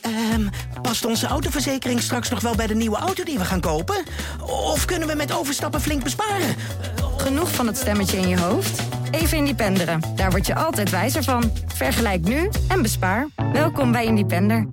Past onze autoverzekering straks nog wel bij de nieuwe auto die we gaan kopen? Of kunnen we met overstappen flink besparen? Genoeg van het stemmetje in je hoofd? Even Independeren. Daar word je altijd wijzer van. Vergelijk nu en bespaar. Welkom bij Independer.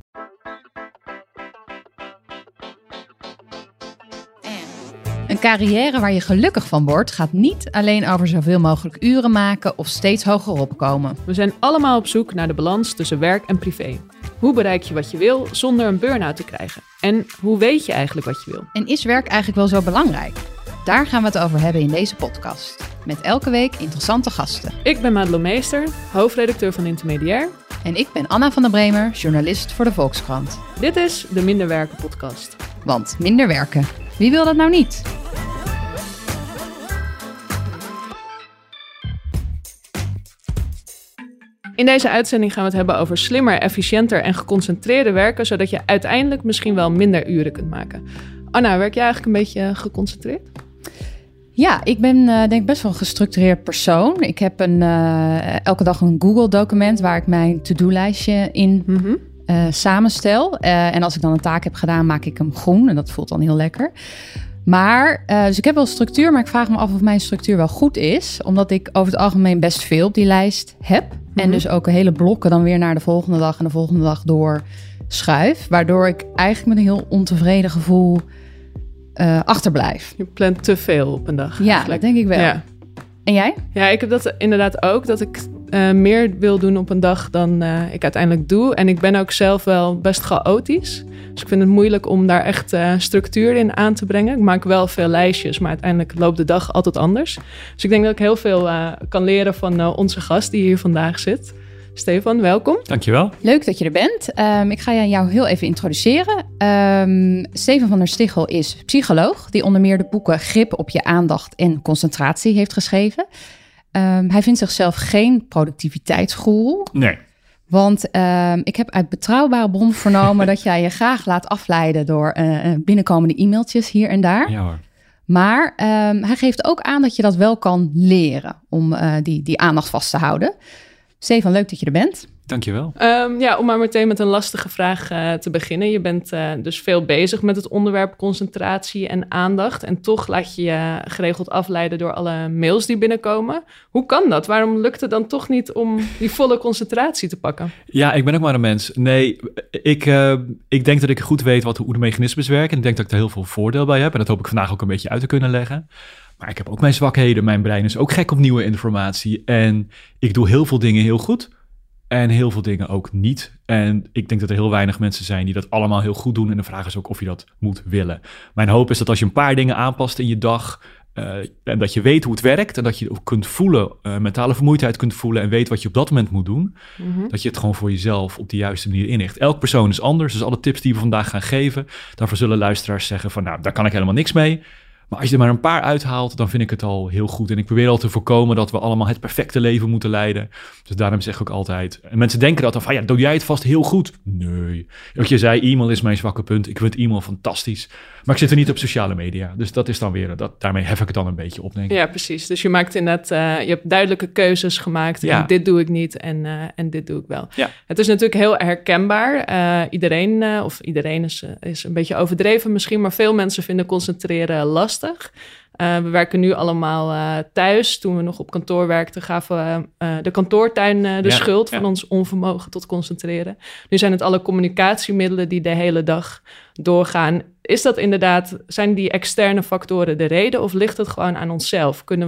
Een carrière waar je gelukkig van wordt gaat niet alleen over zoveel mogelijk uren maken of steeds hoger opkomen. We zijn allemaal op zoek naar de balans tussen werk en privé. Hoe bereik je wat je wil zonder een burn-out te krijgen? En hoe weet je eigenlijk wat je wil? En is werk eigenlijk wel zo belangrijk? Daar gaan we het over hebben in deze podcast. Met elke week interessante gasten. Ik ben Madelon Meester, hoofdredacteur van Intermediair. En ik ben Anna van der Bremer, journalist voor de Volkskrant. Dit is de Minder Werken podcast. Want minder werken, wie wil dat nou niet? In deze uitzending gaan we het hebben over slimmer, efficiënter en geconcentreerder werken, zodat je uiteindelijk misschien wel minder uren kunt maken. Anna, werk jij eigenlijk een beetje geconcentreerd? Ja, ik ben denk ik best wel een gestructureerd persoon. Ik heb elke dag een Google-document waar ik mijn to-do-lijstje in samenstel. En als ik dan een taak heb gedaan, maak ik hem groen. En dat voelt dan heel lekker. Maar, dus ik heb wel structuur, maar ik vraag me af of mijn structuur wel goed is. Omdat ik over het algemeen best veel op die lijst heb. En dus ook hele blokken dan weer naar de volgende dag en de volgende dag door schuif. Waardoor ik eigenlijk met een heel ontevreden gevoel achterblijf. Je plant te veel op een dag. Ja, dat denk ik wel. Ja. En jij? Ja, ik heb dat inderdaad ook. Dat ik meer wil doen op een dag dan ik uiteindelijk doe. En ik ben ook zelf wel best chaotisch. Dus ik vind het moeilijk om daar echt structuur in aan te brengen. Ik maak wel veel lijstjes, maar uiteindelijk loopt de dag altijd anders. Dus ik denk dat ik heel veel kan leren van onze gast die hier vandaag zit. Stefan, welkom. Dankjewel. Leuk dat je er bent. Ik ga jou heel even introduceren. Stefan van der Stichel is psycholoog, die onder meer de boeken Grip op je aandacht en concentratie heeft geschreven. Hij vindt zichzelf geen productiviteitsgoeroe. Nee. Want ik heb uit betrouwbare bron vernomen dat jij je graag laat afleiden door binnenkomende e-mailtjes hier en daar. Ja hoor. Maar hij geeft ook aan dat je dat wel kan leren om die aandacht vast te houden. Stefan, leuk dat je er bent. Dankjewel. Om maar meteen met een lastige vraag te beginnen. Je bent dus veel bezig met het onderwerp concentratie en aandacht. En toch laat je je geregeld afleiden door alle mails die binnenkomen. Hoe kan dat? Waarom lukt het dan toch niet om die volle concentratie te pakken? Ja, ik ben ook maar een mens. Nee, ik denk dat ik goed weet hoe de mechanismes werken. En ik denk dat ik daar heel veel voordeel bij heb. En dat hoop ik vandaag ook een beetje uit te kunnen leggen. Maar ik heb ook mijn zwakheden. Mijn brein is ook gek op nieuwe informatie. En ik doe heel veel dingen heel goed. En heel veel dingen ook niet. En ik denk dat er heel weinig mensen zijn die dat allemaal heel goed doen. En de vraag is ook of je dat moet willen. Mijn hoop is dat als je een paar dingen aanpast in je dag, en dat je weet hoe het werkt en dat je ook kunt voelen, mentale vermoeidheid kunt voelen en weet wat je op dat moment moet doen, dat je het gewoon voor jezelf op de juiste manier inricht. Elk persoon is anders, dus alle tips die we vandaag gaan geven, daarvoor zullen luisteraars zeggen van nou, daar kan ik helemaal niks mee. Maar als je er maar een paar uithaalt, dan vind ik het al heel goed. En ik probeer al te voorkomen dat we allemaal het perfecte leven moeten leiden. Dus daarom zeg ik ook altijd, en mensen denken dat dan van, ja, doe jij het vast heel goed? Nee. Wat je zei, e-mail is mijn zwakke punt. Ik vind e-mail fantastisch. Maar ik zit er niet op sociale media. Dus dat is dan weer, daarmee hef ik het dan een beetje op, denk ik. Ja, precies. Dus je maakt inderdaad, je hebt duidelijke keuzes gemaakt. Ja. En dit doe ik niet en dit doe ik wel. Ja. Het is natuurlijk heel herkenbaar. Iedereen is een beetje overdreven misschien, maar veel mensen vinden concentreren lastig. We werken nu allemaal thuis. Toen we nog op kantoor werkten, gaven we de kantoortuin de schuld van ons onvermogen tot concentreren. Nu zijn het alle communicatiemiddelen die de hele dag doorgaan. Is dat inderdaad, zijn die externe factoren de reden of ligt het gewoon aan onszelf? Kunnen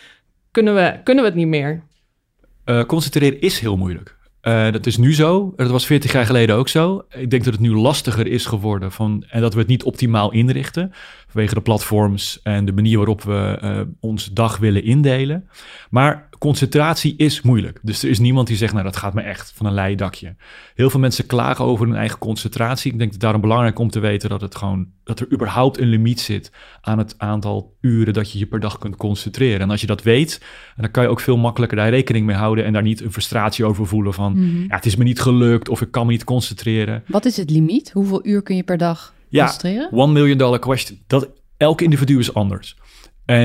we het niet meer? Concentreren is heel moeilijk. Dat is nu zo. Dat was 40 jaar geleden ook zo. Ik denk dat het nu lastiger is geworden en dat we het niet optimaal inrichten. Vanwege de platforms en de manier waarop we onze dag willen indelen. Maar concentratie is moeilijk. Dus er is niemand die zegt, nou dat gaat me echt van een leien dakje. Heel veel mensen klagen over hun eigen concentratie. Ik denk dat het daarom belangrijk om te weten dat er überhaupt een limiet zit aan het aantal uren dat je je per dag kunt concentreren. En als je dat weet, dan kan je ook veel makkelijker daar rekening mee houden en daar niet een frustratie over voelen van, ja, het is me niet gelukt of ik kan me niet concentreren. Wat is het limiet? Hoeveel uur kun je per dag concentreren? $1 million question. Elk individu is anders. En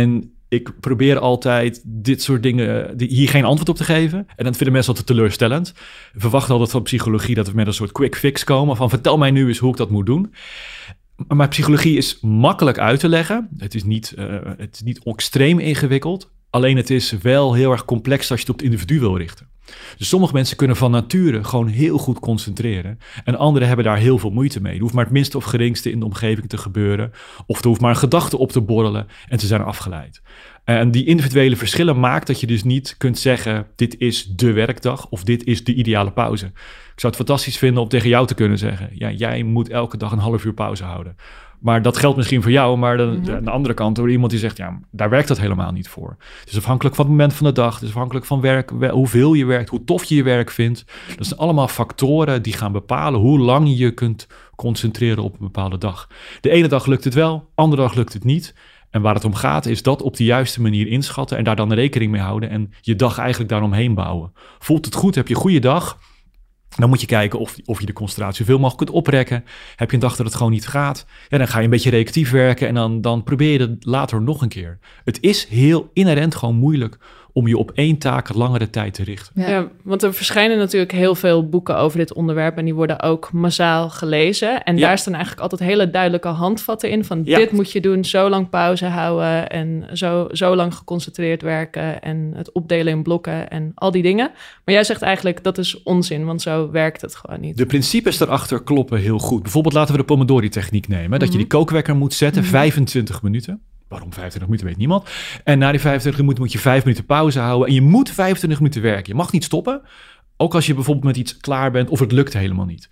ik probeer altijd dit soort dingen, hier geen antwoord op te geven. En dan vinden mensen altijd teleurstellend. We verwachten altijd van psychologie dat we met een soort quick fix komen. Van vertel mij nu eens hoe ik dat moet doen. Maar psychologie is makkelijk uit te leggen. Het is niet extreem ingewikkeld. Alleen het is wel heel erg complex als je het op het individu wil richten. Dus sommige mensen kunnen van nature gewoon heel goed concentreren. En anderen hebben daar heel veel moeite mee. Er hoeft maar het minste of geringste in de omgeving te gebeuren. Of er hoeft maar een gedachte op te borrelen en ze zijn afgeleid. En die individuele verschillen maakt dat je dus niet kunt zeggen, dit is de werkdag of dit is de ideale pauze. Ik zou het fantastisch vinden om tegen jou te kunnen zeggen, ja, jij moet elke dag een half uur pauze houden. Maar dat geldt misschien voor jou, maar aan de andere kant door iemand die zegt, ja, daar werkt dat helemaal niet voor. Het is afhankelijk van het moment van de dag, het is afhankelijk van werk, hoeveel je werkt, hoe tof je je werk vindt. Dat zijn allemaal factoren die gaan bepalen hoe lang je kunt concentreren op een bepaalde dag. De ene dag lukt het wel, andere dag lukt het niet. En waar het om gaat is dat op de juiste manier inschatten en daar dan rekening mee houden en je dag eigenlijk daaromheen bouwen. Voelt het goed, heb je een goede dag? Dan moet je kijken of je de concentratie zoveel mogelijk kunt oprekken. Heb je een dag dat het gewoon niet gaat? Ja, dan ga je een beetje reactief werken en dan probeer je het later nog een keer. Het is heel inherent gewoon moeilijk om je op één taak langere tijd te richten. Ja, want er verschijnen natuurlijk heel veel boeken over dit onderwerp en die worden ook massaal gelezen. En daar staan eigenlijk altijd hele duidelijke handvatten in van dit moet je doen, zo lang pauze houden en zo lang geconcentreerd werken en het opdelen in blokken en al die dingen. Maar jij zegt eigenlijk dat is onzin, want zo werkt het gewoon niet. De principes daarachter kloppen heel goed. Bijvoorbeeld laten we de Pomodori-techniek nemen. Dat je die kookwekker moet zetten, 25 minuten. Waarom 25 minuten, weet niemand. En na die 25 minuten moet je 5 minuten pauze houden. En je moet 25 minuten werken. Je mag niet stoppen. Ook als je bijvoorbeeld met iets klaar bent of het lukt helemaal niet.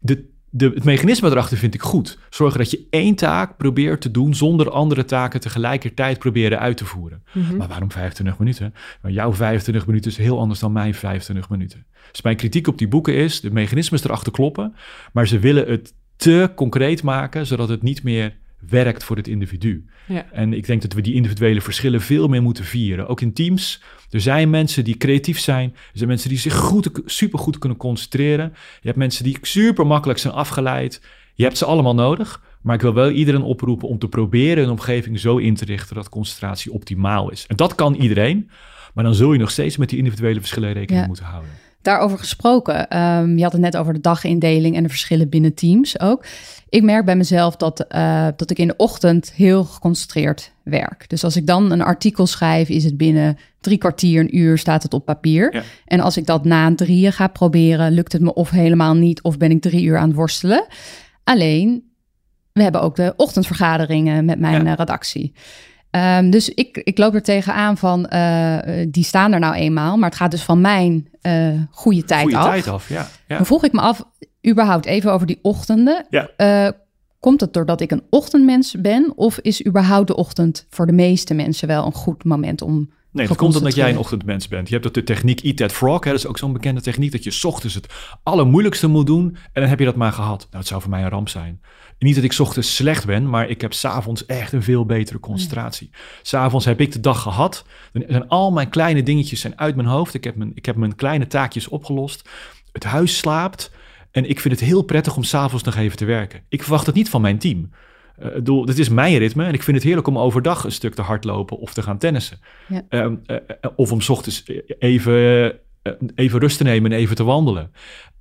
Het mechanisme erachter vind ik goed. Zorgen dat je één taak probeert te doen zonder andere taken tegelijkertijd proberen uit te voeren. Maar waarom 25 minuten? Nou, jouw 25 minuten is heel anders dan mijn 25 minuten. Dus mijn kritiek op die boeken is, de mechanismes erachter kloppen, maar ze willen het te concreet maken, zodat het niet meer werkt voor het individu. Ja. En ik denk dat we die individuele verschillen veel meer moeten vieren. Ook in teams. Er zijn mensen die creatief zijn. Er zijn mensen die zich supergoed kunnen concentreren. Je hebt mensen die super makkelijk zijn afgeleid. Je hebt ze allemaal nodig. Maar ik wil wel iedereen oproepen om te proberen een omgeving zo in te richten dat concentratie optimaal is. En dat kan iedereen. Maar dan zul je nog steeds met die individuele verschillen rekening moeten houden. Daarover gesproken, je had het net over de dagindeling en de verschillen binnen teams ook. Ik merk bij mezelf dat ik in de ochtend heel geconcentreerd werk. Dus als ik dan een artikel schrijf, is het binnen 3 kwartier, een uur staat het op papier. Ja. En als ik dat na 3 ga proberen, lukt het me of helemaal niet of ben ik 3 uur aan het worstelen. Alleen, we hebben ook de ochtendvergaderingen met mijn redactie. Dus ik loop er tegenaan van, die staan er nou eenmaal, maar het gaat dus van mijn goede tijd af. Ja. Dan vroeg ik me af, überhaupt even over die ochtenden. Ja. Komt het doordat ik een ochtendmens ben of is überhaupt de ochtend voor de meeste mensen wel een goed moment om... Nee, dat komt omdat jij een ochtendmens bent. Je hebt ook de techniek Eat That Frog. Hè? Dat is ook zo'n bekende techniek dat je 's ochtends het allermoeilijkste moet doen en dan heb je dat maar gehad. Nou, het zou voor mij een ramp zijn. Niet dat ik 's ochtends slecht ben, maar ik heb 's avonds echt een veel betere concentratie. 's Avonds heb ik de dag gehad. Dan zijn al mijn kleine dingetjes zijn uit mijn hoofd. Ik heb mijn kleine taakjes opgelost. Het huis slaapt. En ik vind het heel prettig om 's avonds nog even te werken. Ik verwacht het niet van mijn team. Dit is mijn ritme en ik vind het heerlijk om overdag een stuk te hardlopen of te gaan tennissen. Ja. Of om 's ochtends even rust te nemen en even te wandelen.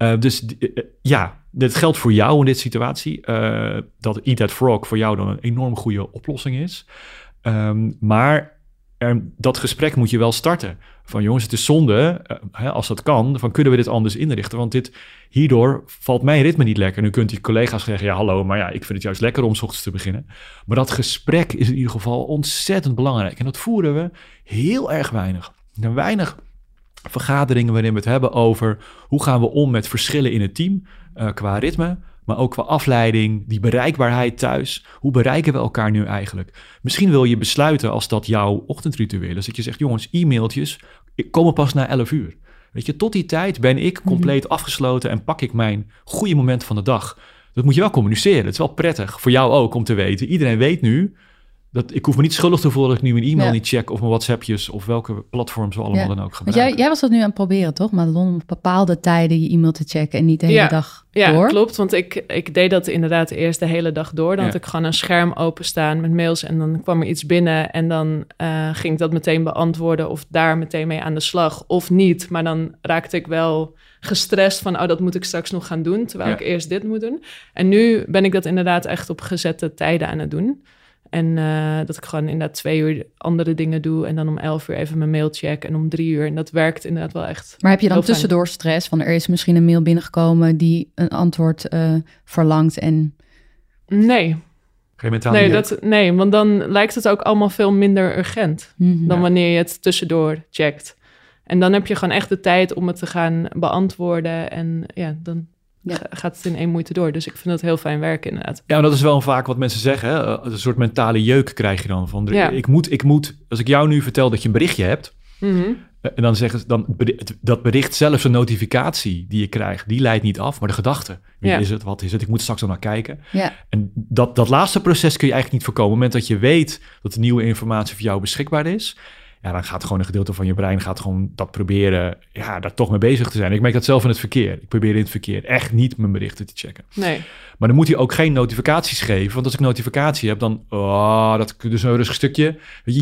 Dit geldt voor jou in deze situatie. Dat Eat That Frog voor jou dan een enorm goede oplossing is. Maar dat gesprek moet je wel starten. Van jongens, het is zonde, als dat kan, van kunnen we dit anders inrichten? Want hierdoor valt mijn ritme niet lekker. Nu kunt die collega's zeggen, ja hallo, maar ja, ik vind het juist lekker om 's ochtends te beginnen. Maar dat gesprek is in ieder geval ontzettend belangrijk. En dat voeren we heel erg weinig. Weinig vergaderingen waarin we het hebben over hoe gaan we om met verschillen in het team qua ritme, maar ook qua afleiding, die bereikbaarheid thuis. Hoe bereiken we elkaar nu eigenlijk? Misschien wil je besluiten als dat jouw ochtendritueel is, dat je zegt, jongens, e-mailtjes komen pas na 11 uur. Weet je, tot die tijd ben ik compleet afgesloten en pak ik mijn goede moment van de dag. Dat moet je wel communiceren. Het is wel prettig voor jou ook om te weten. Iedereen weet nu, ik hoef me niet schuldig te voelen dat ik nu mijn e-mail niet check of mijn WhatsAppjes of welke platforms we allemaal dan ook gebruiken. Want jij was dat nu aan het proberen, toch? Madelon, op bepaalde tijden je e-mail te checken en niet de hele dag door. Ja, klopt. Want ik deed dat inderdaad eerst de hele dag door. Dan had ik gewoon een scherm openstaan met mails en dan kwam er iets binnen en dan ging ik dat meteen beantwoorden of daar meteen mee aan de slag of niet. Maar dan raakte ik wel gestrest van, dat moet ik straks nog gaan doen, terwijl ik eerst dit moet doen. En nu ben ik dat inderdaad echt op gezette tijden aan het doen. En dat ik gewoon inderdaad 2 uur andere dingen doe en dan om 11 uur even mijn mail check en om 3 uur. En dat werkt inderdaad wel echt. Maar heb je dan tussendoor stress van er is misschien een mail binnengekomen die een antwoord verlangt en... Nee. Geen mentale Nee, want dan lijkt het ook allemaal veel minder urgent dan wanneer je het tussendoor checkt. En dan heb je gewoon echt de tijd om het te gaan beantwoorden en dan... gaat het in 1 moeite door. Dus ik vind dat heel fijn werken inderdaad. Ja, maar dat is wel vaak wat mensen zeggen. Hè? Een soort mentale jeuk krijg je dan. Van, ik moet, als ik jou nu vertel dat je een berichtje hebt... en dan zeggen ze, dat bericht zelfs een notificatie die je krijgt... die leidt niet af, maar de gedachte. Wie is het? Wat is het? Ik moet straks al naar kijken. Ja. En dat laatste proces kun je eigenlijk niet voorkomen. Op het moment dat je weet dat de nieuwe informatie voor jou beschikbaar is... ja, dan gaat gewoon een gedeelte van je brein gewoon dat proberen, daar toch mee bezig te zijn. Ik merk dat zelf in het verkeer. Ik probeer in het verkeer echt niet mijn berichten te checken. Nee. Maar dan moet hij ook geen notificaties geven. Want als ik notificatie heb, dan, dat is dus een rustig stukje.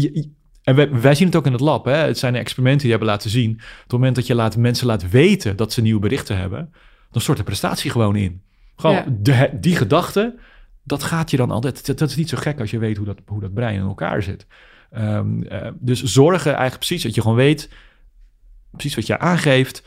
En wij zien het ook in het lab. Hè? Het zijn experimenten die hebben laten zien. Op het moment dat je mensen laat weten dat ze nieuwe berichten hebben, dan stort de prestatie gewoon in. Gewoon die gedachte, dat gaat je dan altijd. Dat is niet zo gek als je weet hoe dat brein in elkaar zit. Dus zorgen eigenlijk precies dat je gewoon weet, precies wat je aangeeft.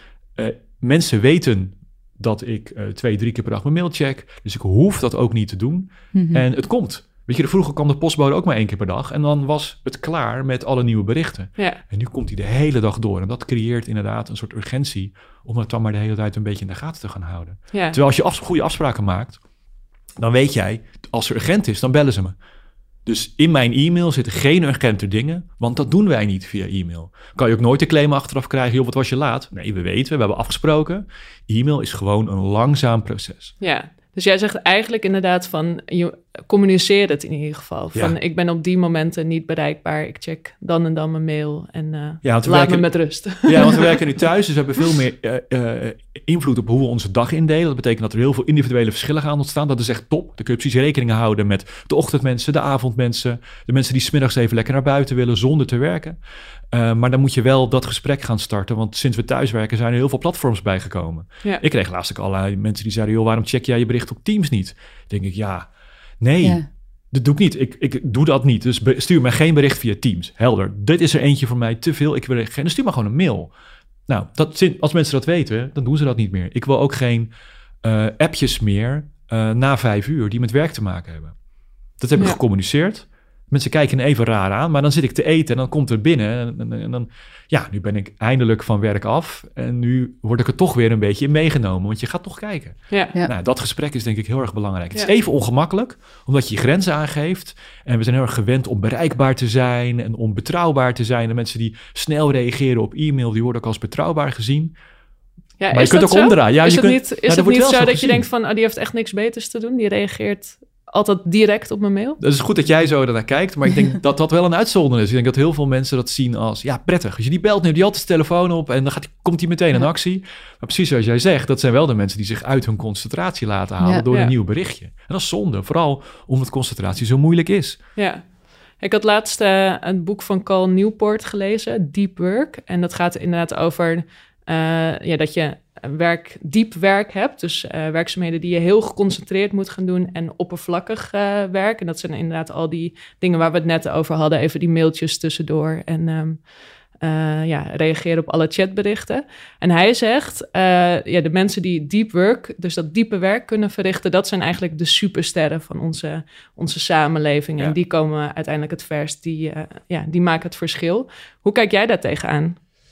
Mensen weten dat ik 2-3 keer per dag mijn mail check. Dus ik hoef dat ook niet te doen. En het komt. Weet je, vroeger kwam de postbode ook maar 1 keer per dag. En dan was het klaar met alle nieuwe berichten. Ja. En nu komt hij de hele dag door. En dat creëert inderdaad een soort urgentie om het dan maar de hele tijd een beetje in de gaten te gaan houden. Ja. Terwijl als je goede afspraken maakt, dan weet jij, als er urgent is, dan bellen ze me. Dus in mijn e-mail zitten geen urgente dingen, want dat doen wij niet via e-mail. Kan je ook nooit de claim achteraf krijgen, joh, wat was je laat? Nee, we hebben afgesproken. E-mail is gewoon een langzaam proces. Ja, dus jij zegt eigenlijk inderdaad van, je communiceert het in ieder geval. Van, ik ben op die momenten niet bereikbaar, ik check dan en dan mijn mail en laat me met rust. Ja, want we werken nu thuis, dus we hebben veel meer invloed op hoe we onze dag indelen. Dat betekent dat er heel veel individuele verschillen gaan ontstaan. Dat is echt top. Dan kun je precies rekening houden met de ochtendmensen, de avondmensen, de mensen die 's middags even lekker naar buiten willen zonder te werken. Maar dan moet je wel dat gesprek gaan starten, want sinds we thuiswerken zijn er heel veel platforms bijgekomen. Ja. Ik kreeg laatst ook allerlei mensen die zeiden, joh, waarom check jij je bericht op Teams niet? Dan denk ik, nee, dat doe ik niet. Ik doe dat niet. Dus stuur me geen bericht via Teams. Helder. Dit is er eentje voor mij te veel. Dan stuur maar gewoon een mail. Nou, als mensen dat weten, dan doen ze dat niet meer. Ik wil ook geen appjes meer na 5 uur die met werk te maken hebben. Dat heb ik gecommuniceerd. Mensen kijken even raar aan, maar dan zit ik te eten en dan komt er binnen. En dan, nu ben ik eindelijk van werk af. En nu word ik er toch weer een beetje in meegenomen, want je gaat toch kijken. Ja. Nou, dat gesprek is denk ik heel erg belangrijk. Het is even ongemakkelijk, omdat je je grenzen aangeeft. En we zijn heel erg gewend om bereikbaar te zijn en om betrouwbaar te zijn. En mensen die snel reageren op e-mail, die worden ook als betrouwbaar gezien. Ja, maar je kunt ook omdraaien. Ja, is het niet zo dat je denkt van, die heeft echt niks beters te doen? Die reageert altijd direct op mijn mail? Dat is goed dat jij zo ernaar kijkt, maar ik denk dat dat wel een uitzondering is. Ik denk dat heel veel mensen dat zien als, prettig. Als je die belt, neemt die altijd de telefoon op en dan komt hij meteen in actie. Maar precies zoals jij zegt, dat zijn wel de mensen die zich uit hun concentratie laten halen door een nieuw berichtje. En dat is zonde, vooral omdat concentratie zo moeilijk is. Ja. Ik had laatst een boek van Cal Newport gelezen, Deep Work. En dat gaat inderdaad over dat je diep werk hebt. Dus werkzaamheden die je heel geconcentreerd moet gaan doen en oppervlakkig werk. En dat zijn inderdaad al die dingen waar we het net over hadden. Even die mailtjes tussendoor en reageren op alle chatberichten. En hij zegt, de mensen die deep work, dus dat diepe werk kunnen verrichten, dat zijn eigenlijk de supersterren van onze samenleving. Ja. En die komen uiteindelijk het verst, die maken het verschil. Hoe kijk jij daar tegenaan?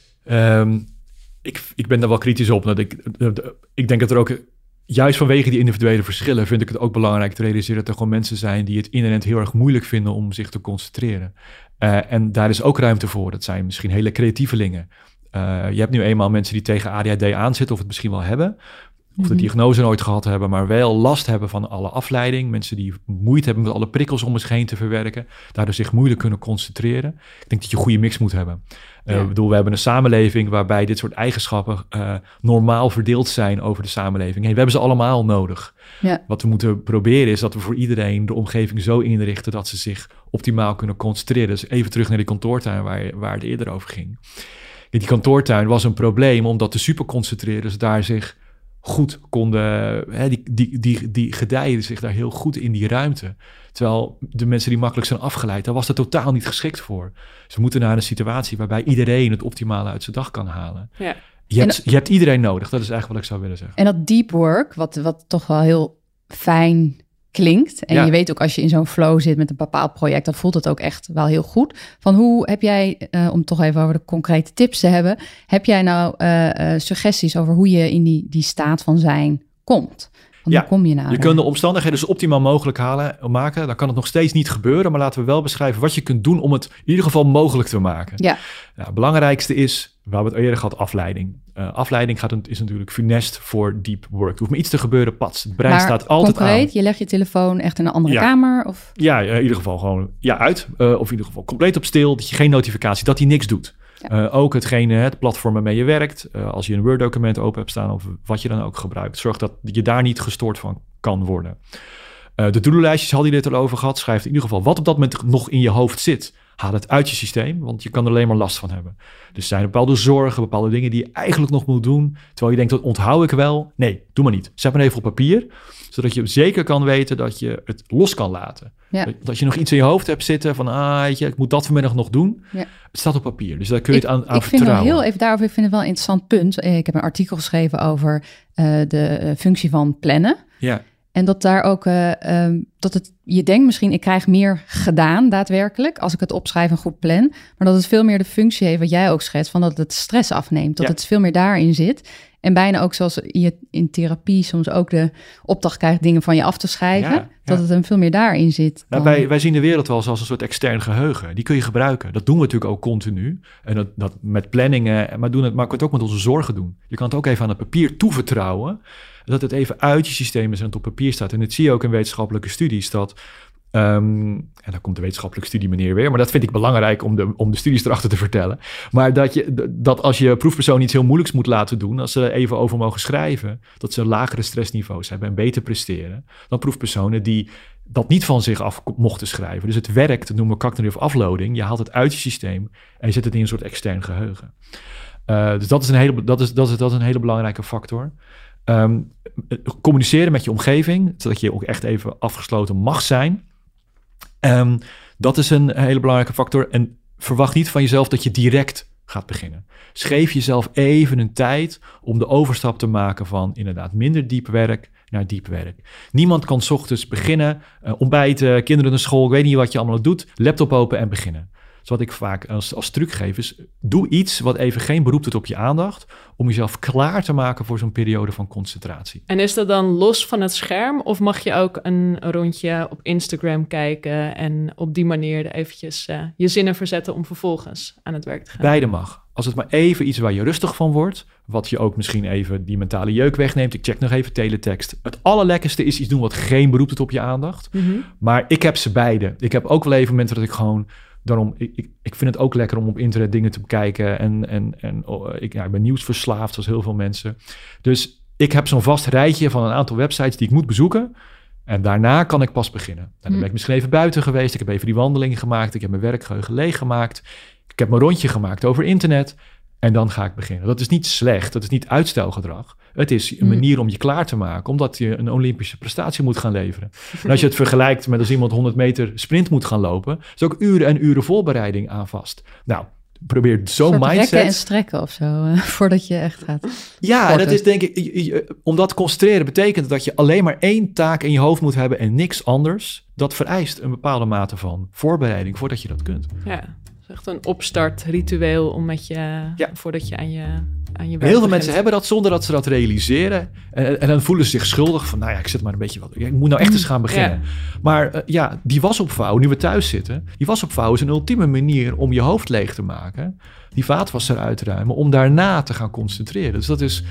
Ik ben daar wel kritisch op. Ik denk dat er ook, juist vanwege die individuele verschillen, vind ik het ook belangrijk te realiseren dat er gewoon mensen zijn die het inherent heel erg moeilijk vinden om zich te concentreren. En daar is ook ruimte voor. Dat zijn misschien hele creatievelingen. Je hebt nu eenmaal mensen die tegen ADHD aanzitten of het misschien wel hebben. of de diagnose nooit gehad hebben, maar wel last hebben van alle afleiding. Mensen die moeite hebben met alle prikkels om zich heen te verwerken, daardoor zich moeilijk kunnen concentreren. Ik denk dat je een goede mix moet hebben. We hebben een samenleving waarbij dit soort eigenschappen normaal verdeeld zijn over de samenleving. We hebben ze allemaal nodig. Ja. Wat we moeten proberen is dat we voor iedereen de omgeving zo inrichten dat ze zich optimaal kunnen concentreren. Dus even terug naar die kantoortuin waar het eerder over ging. Die kantoortuin was een probleem omdat de superconcentreerders daar zich goed konden, die gedijden zich daar heel goed in die ruimte. Terwijl de mensen die makkelijk zijn afgeleid, daar was dat totaal niet geschikt voor. Dus we moeten naar een situatie waarbij iedereen het optimale uit zijn dag kan halen. Ja. Je hebt iedereen nodig, dat is eigenlijk wat ik zou willen zeggen. En dat deep work, wat toch wel heel fijn klinkt. En je weet ook als je in zo'n flow zit met een bepaald project, dan voelt het ook echt wel heel goed. Van hoe heb jij, om toch even over de concrete tips te hebben, heb jij nou suggesties over hoe je in die staat van zijn komt? Want hoe kom je naar? Je kunt de omstandigheden zo optimaal mogelijk maken. Dan kan het nog steeds niet gebeuren, maar laten we wel beschrijven wat je kunt doen om het in ieder geval mogelijk te maken. Ja. Nou, het belangrijkste is, we hebben het eerder gehad, afleiding. Afleiding is natuurlijk funest voor deep work. Er hoeft maar iets te gebeuren, pats. Het brein staat altijd concreet, aan. Je legt je telefoon echt in een andere kamer? Of? Ja, in ieder geval gewoon uit. Of in ieder geval compleet op stil, dat je geen notificatie, dat hij niks doet. Ja. Ook het platform waarmee je werkt. Als je een Word-document open hebt staan of wat je dan ook gebruikt. Zorg dat je daar niet gestoord van kan worden. De to-do-lijstjes hadden jullie het al over gehad. Schrijf in ieder geval wat op dat moment nog in je hoofd zit. Haal het uit je systeem, want je kan er alleen maar last van hebben. Dus zijn er bepaalde zorgen, bepaalde dingen die je eigenlijk nog moet doen. Terwijl je denkt, dat onthoud ik wel. Nee, doe maar niet. Zet maar even op papier, zodat je zeker kan weten dat je het los kan laten. Ja. Dat als je nog iets in je hoofd hebt zitten van, ik moet dat vanmiddag nog doen. Ja. Het staat op papier, dus daar kun je het aan vertrouwen. Ik vind heel even daarover, ik vind het wel een interessant punt. Ik heb een artikel geschreven over de functie van plannen. Ja. En dat daar ook, je denkt misschien, ik krijg meer gedaan daadwerkelijk als ik het opschrijf en goed plan. Maar dat het veel meer de functie heeft, wat jij ook schetst, van dat het stress afneemt. Dat het veel meer daarin zit. En bijna ook zoals je in therapie soms ook de opdracht krijgt dingen van je af te schrijven. Dat het hem veel meer daarin zit. Wij zien de wereld wel als een soort extern geheugen. Die kun je gebruiken. Dat doen we natuurlijk ook continu. En dat met planningen, maar kun je het ook met onze zorgen doen. Je kan het ook even aan het papier toevertrouwen. Dat het even uit je systeem is en het op papier staat. En dat zie je ook in wetenschappelijke studies. En dan komt de wetenschappelijke studie meneer weer. Maar dat vind ik belangrijk om de studies erachter te vertellen. Maar dat als je proefpersonen iets heel moeilijks moet laten doen, als ze er even over mogen schrijven, dat ze lagere stressniveaus hebben en beter presteren dan proefpersonen die dat niet van zich af mochten schrijven. Dus het werkt, dat noemen we cognitive offloading. Je haalt het uit je systeem en je zet het in een soort extern geheugen. Dus dat is een hele belangrijke factor. Communiceren met je omgeving, zodat je ook echt even afgesloten mag zijn. Dat is een hele belangrijke factor. En verwacht niet van jezelf dat je direct gaat beginnen. Geef jezelf even een tijd om de overstap te maken van inderdaad minder diep werk naar diep werk. Niemand kan 's ochtends beginnen, ontbijten, kinderen naar school, ik weet niet wat je allemaal doet, laptop open en beginnen. Dus wat ik vaak als truc geef is, doe iets wat even geen beroep doet op je aandacht, om jezelf klaar te maken voor zo'n periode van concentratie. En is dat dan los van het scherm, of mag je ook een rondje op Instagram kijken en op die manier eventjes je zinnen verzetten om vervolgens aan het werk te gaan? Beide mag. Als het maar even iets waar je rustig van wordt, wat je ook misschien even die mentale jeuk wegneemt. Ik check nog even teletext. Het allerlekkerste is iets doen wat geen beroep doet op je aandacht. Mm-hmm. Maar ik heb ze beide. Ik heb ook wel even momenten dat ik gewoon... Daarom, ik vind het ook lekker om op internet dingen te bekijken. Ik ben nieuwsverslaafd, zoals heel veel mensen. Dus ik heb zo'n vast rijtje van een aantal websites die ik moet bezoeken. En daarna kan ik pas beginnen. En dan ben ik misschien even buiten geweest. Ik heb even die wandeling gemaakt. Ik heb mijn werkgeheugen leeggemaakt. Ik heb mijn rondje gemaakt over internet. En dan ga ik beginnen. Dat is niet slecht. Dat is niet uitstelgedrag. Het is een manier om je klaar te maken. Omdat je een Olympische prestatie moet gaan leveren. En als je het vergelijkt met als iemand 100 meter sprint moet gaan lopen. Is ook uren en uren voorbereiding aan vast. Nou, probeer zo'n mindset. Rekken en strekken of zo. Voordat je echt gaat. Ja, en dat is denk ik. Om dat te concentreren betekent dat je alleen maar één taak in je hoofd moet hebben. En niks anders. Dat vereist een bepaalde mate van voorbereiding voordat je dat kunt. Ja. Echt een opstartritueel om voordat je aan je werk Heel veel mensen hebben dat zonder dat ze dat realiseren. En dan voelen ze zich schuldig van, ik zet maar een beetje wat. Ik moet nou echt eens gaan beginnen. Ja. Maar die wasopvouw, nu we thuis zitten, die wasopvouw is een ultieme manier om je hoofd leeg te maken. Die vaatwasser uitruimen, om daarna te gaan concentreren. Dus dat is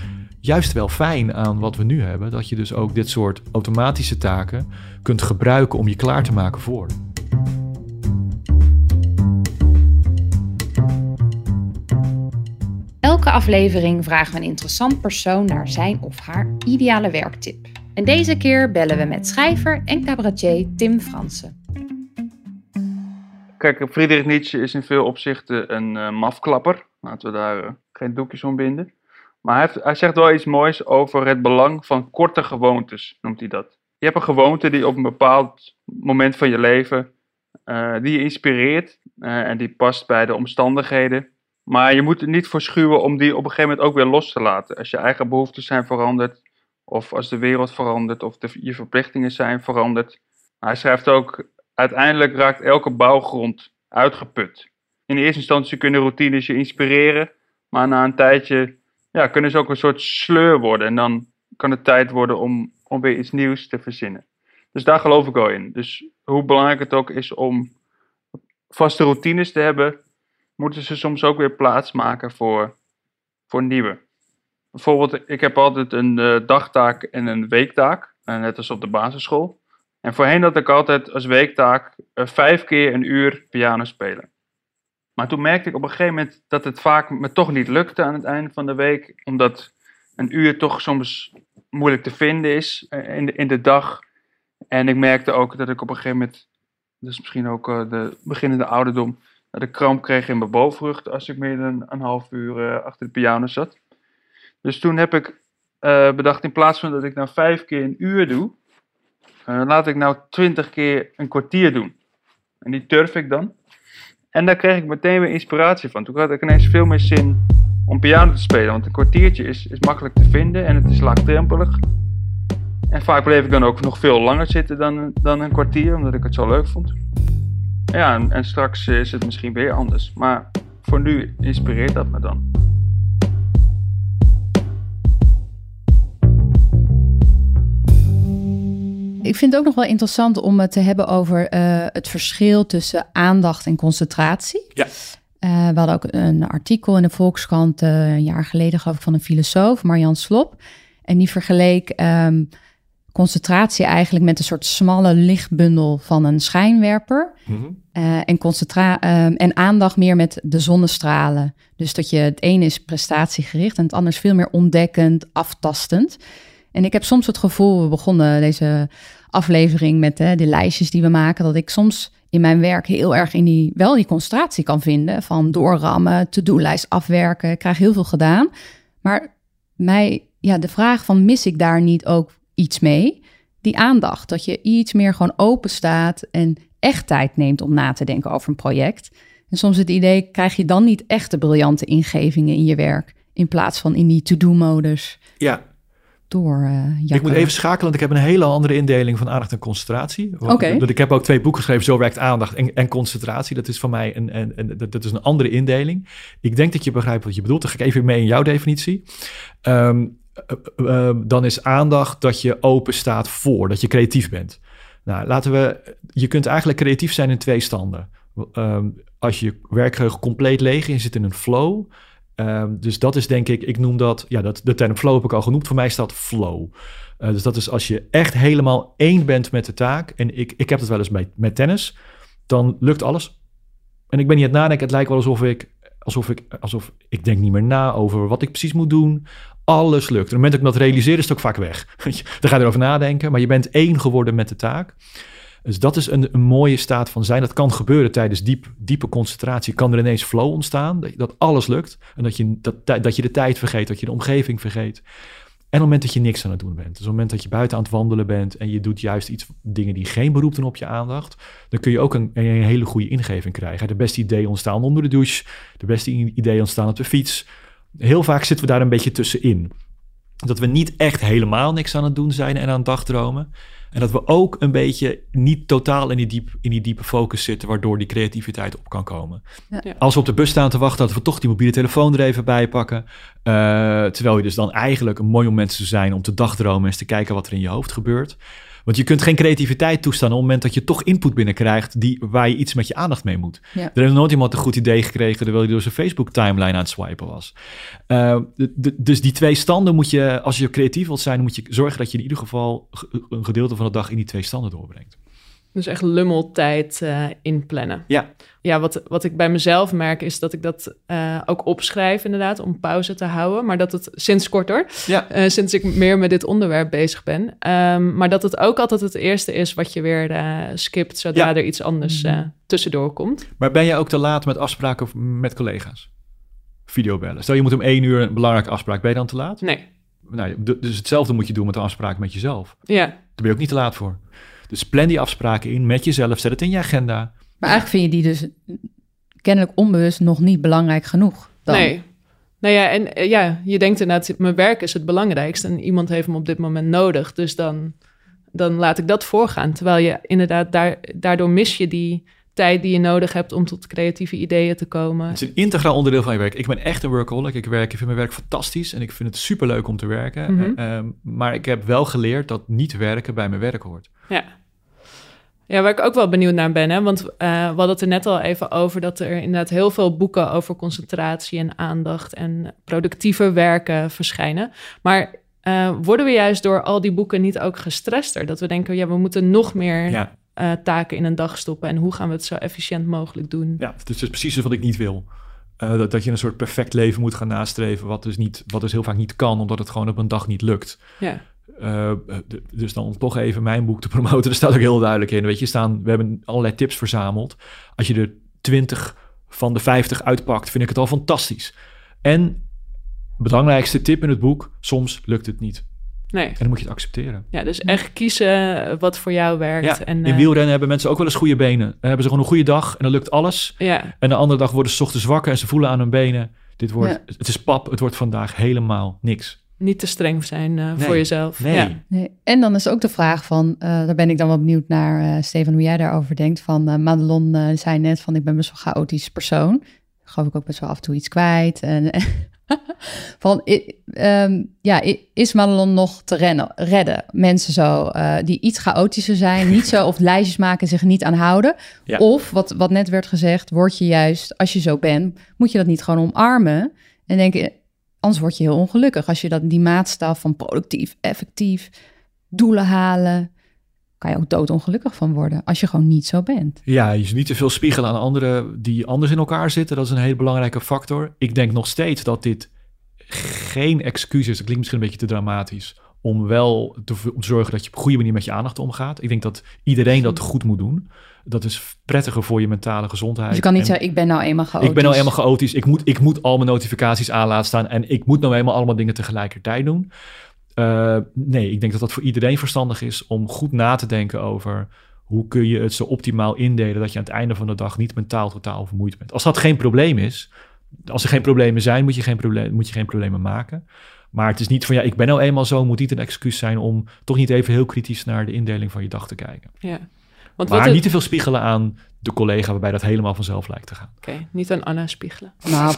juist wel fijn aan wat we nu hebben. Dat je dus ook dit soort automatische taken kunt gebruiken om je klaar te maken voor. Elke aflevering vragen we een interessant persoon naar zijn of haar ideale werktip. En deze keer bellen we met schrijver en cabaretier Tim Fransen. Kijk, Friedrich Nietzsche is in veel opzichten een mafklapper. Laten we daar geen doekjes om binden. Maar hij zegt wel iets moois over het belang van korte gewoontes, noemt hij dat. Je hebt een gewoonte die op een bepaald moment van je leven, die je inspireert en die past bij de omstandigheden. Maar je moet er niet voor schuwen om die op een gegeven moment ook weer los te laten. Als je eigen behoeften zijn veranderd, of als de wereld verandert, of je verplichtingen zijn veranderd. Hij schrijft ook, uiteindelijk raakt elke bouwgrond uitgeput. In eerste instantie kunnen routines je inspireren, maar na een tijdje kunnen ze ook een soort sleur worden. En dan kan het tijd worden om weer iets nieuws te verzinnen. Dus daar geloof ik wel in. Dus hoe belangrijk het ook is om vaste routines te hebben, moeten ze soms ook weer plaats maken voor nieuwe. Bijvoorbeeld, ik heb altijd een dagtaak en een weektaak, net als op de basisschool. En voorheen had ik altijd als weektaak 5 keer een uur piano spelen. Maar toen merkte ik op een gegeven moment dat het vaak me toch niet lukte aan het einde van de week. Omdat een uur toch soms moeilijk te vinden is in de dag. En ik merkte ook dat ik op een gegeven moment, dus misschien ook de beginnende ouderdom, dat ik kramp kreeg in mijn bovenrug als ik meer dan een half uur achter de piano zat. Dus toen heb ik bedacht, in plaats van dat ik nou 5 keer een uur doe, laat ik nou 20 keer een kwartier doen. En die durf ik dan. En daar kreeg ik meteen weer inspiratie van. Toen had ik ineens veel meer zin om piano te spelen. Want een kwartiertje is makkelijk te vinden en het is laagdrempelig. En vaak bleef ik dan ook nog veel langer zitten dan een kwartier, omdat ik het zo leuk vond. Ja, en straks is het misschien weer anders. Maar voor nu inspireert dat me dan. Ik vind het ook nog wel interessant om het te hebben over het verschil tussen aandacht en concentratie. Ja. We hadden ook een artikel in de Volkskrant een jaar geleden, geloof ik, van een filosoof, Marjan Slop. En die vergeleek concentratie eigenlijk met een soort smalle lichtbundel van een schijnwerper. Mm-hmm. En aandacht meer met de zonnestralen. Dus dat je het ene is prestatiegericht en het andere is veel meer ontdekkend, aftastend. En ik heb soms het gevoel, we begonnen deze aflevering met de lijstjes die we maken, dat ik soms in mijn werk heel erg in die concentratie kan vinden. Van doorrammen, to-do-lijst afwerken, ik krijg heel veel gedaan. Maar de vraag van, mis ik daar niet ook iets mee? Die aandacht, dat je iets meer gewoon open staat en echt tijd neemt om na te denken over een project. En soms het idee, krijg je dan niet echt de briljante ingevingen in je werk, in plaats van in die to-do-modus. Ja. Ik moet even schakelen, want ik heb een hele andere indeling van aandacht en concentratie. Okay. Ik heb ook 2 boeken geschreven, Zo werkt aandacht en concentratie. Dat is van mij dat is een andere indeling. Ik denk dat je begrijpt wat je bedoelt. Dan ga ik even mee in jouw definitie. Dan is aandacht dat je open staat voor, dat je creatief bent. Nou, je kunt eigenlijk creatief zijn in 2 standen. Als je werkgeheugen compleet leeg is, je zit in een flow. Dus dat is denk ik noem dat, de term flow heb ik al genoemd. Voor mij staat flow. Dus dat is als je echt helemaal één bent met de taak. En ik heb het wel eens met tennis. Dan lukt alles. En ik ben niet aan het nadenken. Het lijkt wel alsof ik denk niet meer na over wat ik precies moet doen. Alles lukt. En op het moment dat ik dat realiseer, is het ook vaak weg. Dan ga je erover nadenken. Maar je bent één geworden met de taak. Dus dat is een mooie staat van zijn. Dat kan gebeuren tijdens diepe concentratie. Kan er ineens flow ontstaan, dat alles lukt. En dat je de tijd vergeet, dat je de omgeving vergeet. En op het moment dat je niks aan het doen bent. Dus op het moment dat je buiten aan het wandelen bent en je doet juist dingen die geen beroep doen op je aandacht, dan kun je ook een hele goede ingeving krijgen. De beste ideeën ontstaan onder de douche. De beste ideeën ontstaan op de fiets. Heel vaak zitten we daar een beetje tussenin. Dat we niet echt helemaal niks aan het doen zijn en aan het dagdromen. En dat we ook een beetje niet totaal in die diepe focus zitten, waardoor die creativiteit op kan komen. Ja. Als we op de bus staan te wachten, dat we toch die mobiele telefoon er even bij pakken. Terwijl je dus dan eigenlijk een mooi moment zou zijn om te dagdromen en eens te kijken wat er in je hoofd gebeurt. Want je kunt geen creativiteit toestaan op het moment dat je toch input binnenkrijgt waar je iets met je aandacht mee moet. Ja. Er heeft nooit iemand een goed idee gekregen terwijl hij door zijn Facebook-timeline aan het swipen was. Dus die 2 standen moet je, als je creatief wilt zijn, moet je zorgen dat je in ieder geval een gedeelte van de dag in die 2 standen doorbrengt. Dus echt lummeltijd inplannen. Ja. Ja, wat ik bij mezelf merk is dat ik dat ook opschrijf inderdaad om pauze te houden. Maar dat het sinds kort hoor, sinds ik meer met dit onderwerp bezig ben. Maar dat het ook altijd het eerste is wat je weer skipt zodra er iets anders tussendoor komt. Maar ben jij ook te laat met afspraken met collega's? Videobellen. Stel je moet om 1 uur een belangrijke afspraak. Ben je dan te laat? Nee. Nou, dus hetzelfde moet je doen met de afspraak met jezelf. Ja. Daar ben je ook niet te laat voor. Dus plan die afspraken in met jezelf. Zet het in je agenda. Maar eigenlijk vind je die dus kennelijk onbewust nog niet belangrijk genoeg dan. Nee. Nou ja, en je denkt inderdaad, mijn werk is het belangrijkste en iemand heeft me op dit moment nodig. Dus dan laat ik dat voorgaan. Terwijl je inderdaad, daardoor mis je die tijd die je nodig hebt om tot creatieve ideeën te komen. Het is een integraal onderdeel van je werk. Ik ben echt een workaholic. Ik vind mijn werk fantastisch en ik vind het superleuk om te werken. Maar ik heb wel geleerd dat niet werken bij mijn werk hoort. Ja, waar ik ook wel benieuwd naar ben, hè? Want we hadden het er net al even over dat er inderdaad heel veel boeken over concentratie en aandacht en productiever werken verschijnen. Maar worden we juist door al die boeken niet ook gestrester? Dat we denken, we moeten nog meer taken in een dag stoppen en hoe gaan we het zo efficiënt mogelijk doen? Ja, het is dus precies wat ik niet wil. Dat je een soort perfect leven moet gaan nastreven, wat dus heel vaak niet kan, omdat het gewoon op een dag niet lukt. Ja. Dus dan om toch even mijn boek te promoten, er staat ook heel duidelijk in. Weet je, we hebben allerlei tips verzameld. Als je er 20 van de 50 uitpakt, vind ik het al fantastisch. En belangrijkste tip in het boek, soms lukt het niet. Nee. En dan moet je het accepteren. Ja, dus echt kiezen wat voor jou werkt. Ja, en in wielrennen hebben mensen ook wel eens goede benen. Dan hebben ze gewoon een goede dag en dan lukt alles. Ja. En de andere dag worden ze 's ochtends wakker en ze voelen aan hun benen. Het is pap, het wordt vandaag helemaal niks. Niet te streng zijn voor jezelf. Nee. En dan is ook de vraag van, daar ben ik dan wel benieuwd naar, Stefan, hoe jij daarover denkt. Van Madelon zei net van, ik ben best wel een chaotisch persoon. Geloof ik ook best wel af en toe iets kwijt. Is Madelon nog te redden? Mensen zo die iets chaotischer zijn, niet zo of lijstjes maken, zich niet aan houden. Ja. Of, wat net werd gezegd, word je juist, als je zo bent, moet je dat niet gewoon omarmen en denken, anders word je heel ongelukkig. Als je die maatstaf van productief, effectief, doelen halen, kan je ook doodongelukkig van worden als je gewoon niet zo bent. Ja, je niet te veel spiegelen aan anderen die anders in elkaar zitten. Dat is een hele belangrijke factor. Ik denk nog steeds dat dit geen excuus is. Dat klinkt misschien een beetje te dramatisch. Om wel te zorgen dat je op een goede manier met je aandacht omgaat. Ik denk dat iedereen dat goed moet doen. Dat is prettiger voor je mentale gezondheid. Dus je kan niet zeggen, ik ben nou eenmaal chaotisch. Ik ben nou eenmaal chaotisch. Ik moet al mijn notificaties aan laten staan. En ik moet nou eenmaal allemaal dingen tegelijkertijd doen. Nee, ik denk dat dat voor iedereen verstandig is om goed na te denken over hoe kun je het zo optimaal indelen dat je aan het einde van de dag niet mentaal totaal vermoeid bent. Als dat geen probleem is, als er geen problemen zijn, moet je geen problemen maken. Maar het is niet van, ik ben nou eenmaal zo, moet niet een excuus zijn om toch niet even heel kritisch naar de indeling van je dag te kijken. Ja. Maar niet te veel spiegelen aan de collega waarbij dat helemaal vanzelf lijkt te gaan. Oké, niet aan Anna spiegelen. Nou,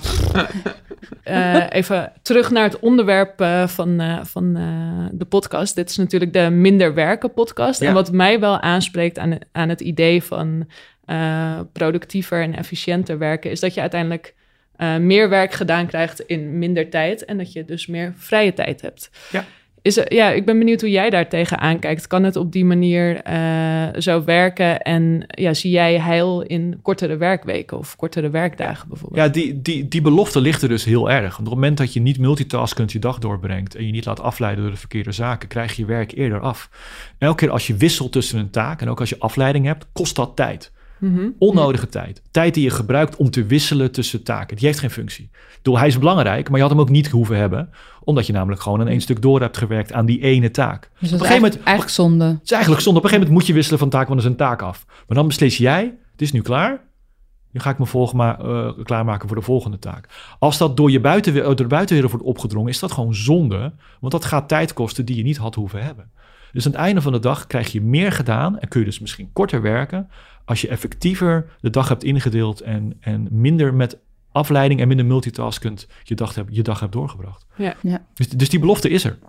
even terug naar het onderwerp van de podcast. Dit is natuurlijk de Minder Werken podcast. Ja. En wat mij wel aanspreekt aan het idee van productiever en efficiënter werken, is dat je uiteindelijk meer werk gedaan krijgt in minder tijd en dat je dus meer vrije tijd hebt. Ja. Ik ben benieuwd hoe jij daar tegenaan kijkt. Kan het op die manier zo werken? En zie jij heil in kortere werkweken of kortere werkdagen bijvoorbeeld? Ja, die belofte ligt er dus heel erg. Want op het moment dat je niet multitaskend je dag doorbrengt en je niet laat afleiden door de verkeerde zaken, krijg je werk eerder af. Elke keer als je wisselt tussen een taak en ook als je afleiding hebt, kost dat tijd. Mm-hmm. Onnodige tijd. Tijd die je gebruikt om te wisselen tussen taken. Die heeft geen functie. Hij is belangrijk, maar je had hem ook niet hoeven hebben, omdat je namelijk gewoon in één stuk door hebt gewerkt aan die ene taak. Dus dat is eigenlijk zonde. Het is eigenlijk zonde. Op een gegeven moment moet je wisselen van taak, want er is een taak af. Maar dan beslis jij, het is nu klaar. Nu ga ik me klaarmaken voor de volgende taak. Als dat door de buitenwereld wordt opgedrongen, is dat gewoon zonde. Want dat gaat tijd kosten die je niet had hoeven hebben. Dus aan het einde van de dag krijg je meer gedaan en kun je dus misschien korter werken als je effectiever de dag hebt ingedeeld en minder met afleiding en minder multitaskend je dag hebt doorgebracht. Ja. Dus die belofte is er.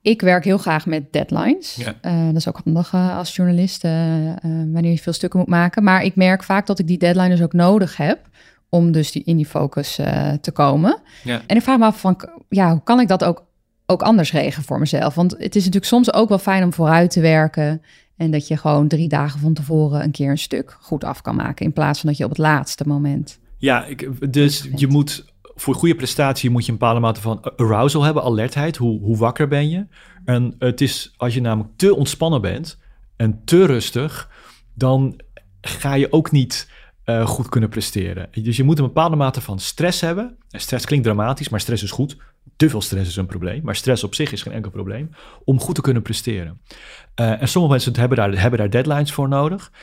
Ik werk heel graag met deadlines. Ja. Dat is ook handig als journalist, wanneer je veel stukken moet maken. Maar ik merk vaak dat ik die deadline dus ook nodig heb om dus in die focus te komen. Ja. En ik vraag me af van, hoe kan ik dat ook anders regelen voor mezelf? Want het is natuurlijk soms ook wel fijn om vooruit te werken en dat je gewoon 3 dagen van tevoren een keer een stuk goed af kan maken, in plaats van dat je op het laatste moment... Ja, dus je moet voor goede prestatie moet je een bepaalde mate van arousal hebben, alertheid. Hoe wakker ben je? En het is, als je namelijk te ontspannen bent en te rustig, dan ga je ook niet goed kunnen presteren. Dus je moet een bepaalde mate van stress hebben. En stress klinkt dramatisch, maar stress is goed. Te veel stress is een probleem, maar stress op zich is geen enkel probleem om goed te kunnen presteren. En sommige mensen hebben daar deadlines voor nodig.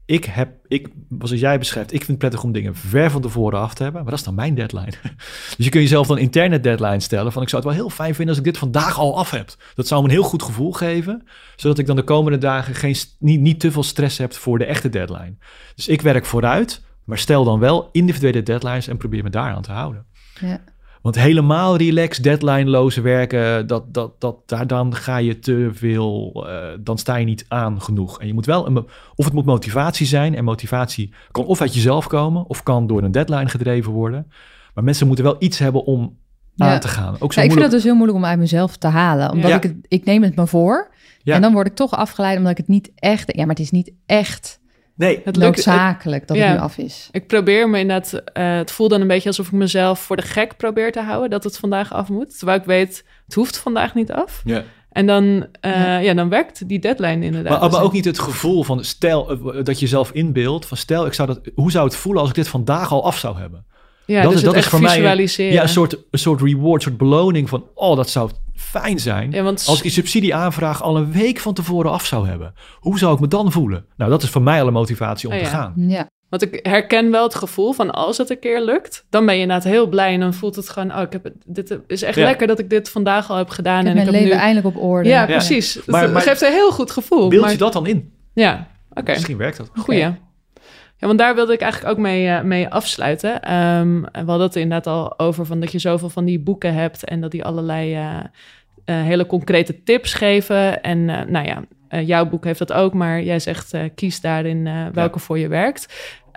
Zoals jij beschrijft, ik vind het prettig om dingen ver van tevoren af te hebben, maar dat is dan mijn deadline. Dus je kunt jezelf dan interne deadline stellen van ik zou het wel heel fijn vinden als ik dit vandaag al af heb. Dat zou me een heel goed gevoel geven, zodat ik dan de komende dagen niet te veel stress heb voor de echte deadline. Dus ik werk vooruit, maar stel dan wel individuele deadlines en probeer me daaraan te houden. Ja. Want helemaal relaxed, deadline-loze werken, dan ga je te veel, dan sta je niet aan genoeg. En je moet wel, of het moet motivatie zijn, en motivatie kan of uit jezelf komen, of kan door een deadline gedreven worden. Maar mensen moeten wel iets hebben om aan te gaan. Ook zo ik vind het dus heel moeilijk om uit mezelf te halen, omdat ik neem het me voor, en dan word ik toch afgeleid, omdat ik het niet echt, maar het is niet echt... Nee, het noodzakelijk dat het nu af is. Ik probeer me inderdaad... het voelt dan een beetje alsof ik mezelf voor de gek probeer te houden... dat het vandaag af moet. Terwijl ik weet, het hoeft vandaag niet af. Ja. En dan werkt die deadline inderdaad. Maar ook niet het gevoel van... stel dat je zelf inbeeldt... van stel, hoe zou het voelen als ik dit vandaag al af zou hebben? Ja, dat is voor mij een soort reward, een soort beloning van... dat zou fijn zijn als ik die subsidie aanvraag al een week van tevoren af zou hebben. Hoe zou ik me dan voelen? Nou, dat is voor mij alle motivatie om te gaan. Ja. Want ik herken wel het gevoel van als het een keer lukt, dan ben je inderdaad heel blij en dan voelt het gewoon, dit is echt lekker dat ik dit vandaag al heb gedaan. Ik heb mijn leven eindelijk op orde. Ja, precies. Maar geeft een heel goed gevoel. Beeld je dat dan in? Ja, oké. Misschien werkt dat. Goeie. Ja, want daar wilde ik eigenlijk ook mee afsluiten. We hadden het inderdaad al over van dat je zoveel van die boeken hebt en dat die allerlei hele concrete tips geven. En jouw boek heeft dat ook, maar jij zegt kies daarin welke voor je werkt.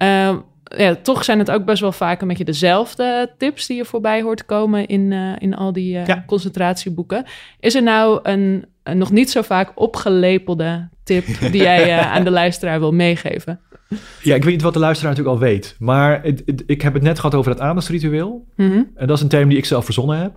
Toch zijn het ook best wel vaak een beetje dezelfde tips die je voorbij hoort komen in al die concentratieboeken. Is er nou een nog niet zo vaak opgelepelde tip die jij aan de luisteraar wil meegeven? Ja, ik weet niet wat de luisteraar natuurlijk al weet. Maar ik heb het net gehad over het aandachtsritueel. Mm-hmm. En dat is een term die ik zelf verzonnen heb.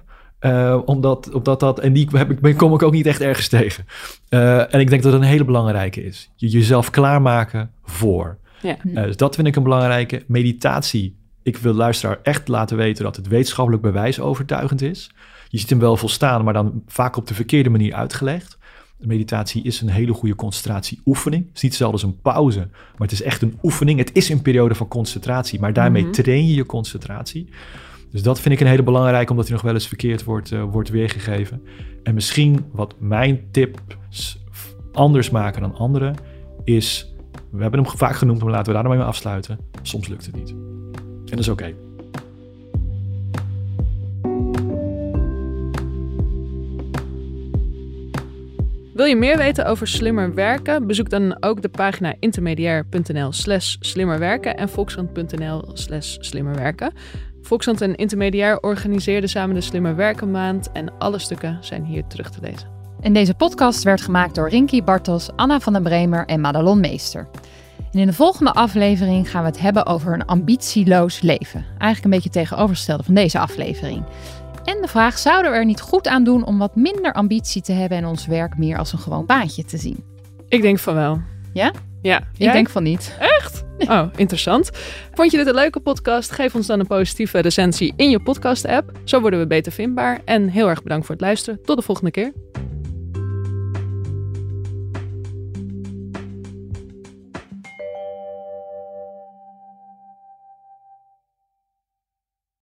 En die kom ik ook niet echt ergens tegen. En ik denk dat het een hele belangrijke is. Jezelf klaarmaken voor. Ja. Dus dat vind ik een belangrijke. Meditatie. Ik wil de luisteraar echt laten weten dat het wetenschappelijk bewijs overtuigend is. Je ziet hem wel volstaan, maar dan vaak op de verkeerde manier uitgelegd. Meditatie is een hele goede concentratieoefening. Het is niet hetzelfde als een pauze, maar het is echt een oefening. Het is een periode van concentratie, maar daarmee train je je concentratie. Dus dat vind ik een hele belangrijke, omdat hij nog wel eens verkeerd wordt weergegeven. En misschien wat mijn tips anders maken dan anderen is... We hebben hem vaak genoemd, maar laten we daar nou mee afsluiten. Soms lukt het niet. En dat is oké. Wil je meer weten over slimmer werken? Bezoek dan ook de pagina intermediair.nl/slimmerwerken en volkskrant.nl/slimmerwerken. Volkskrant en Intermediair organiseerden samen de Slimmer Werken Maand en alle stukken zijn hier terug te lezen. En deze podcast werd gemaakt door Rinky Bartels, Anna van den Bremer en Madelon Meester. En in de volgende aflevering gaan we het hebben over een ambitieloos leven. Eigenlijk een beetje tegenovergestelde van deze aflevering. En de vraag, zouden we er niet goed aan doen om wat minder ambitie te hebben en ons werk meer als een gewoon baantje te zien? Ik denk van wel. Ja? Ja. Ik denk van niet. Echt? Oh, interessant. Vond je dit een leuke podcast? Geef ons dan een positieve recensie in je podcast-app. Zo worden we beter vindbaar. En heel erg bedankt voor het luisteren. Tot de volgende keer.